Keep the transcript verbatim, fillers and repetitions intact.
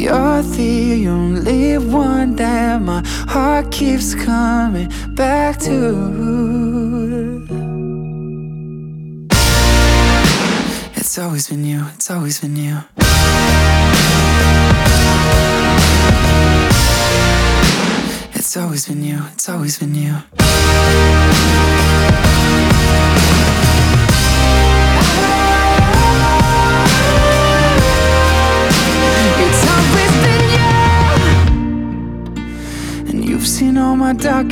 You're the only one that my heart keeps coming back to. It's always been you, it's always been you. It's always been you, it's always been you. It's always been you. And you've seen all my dark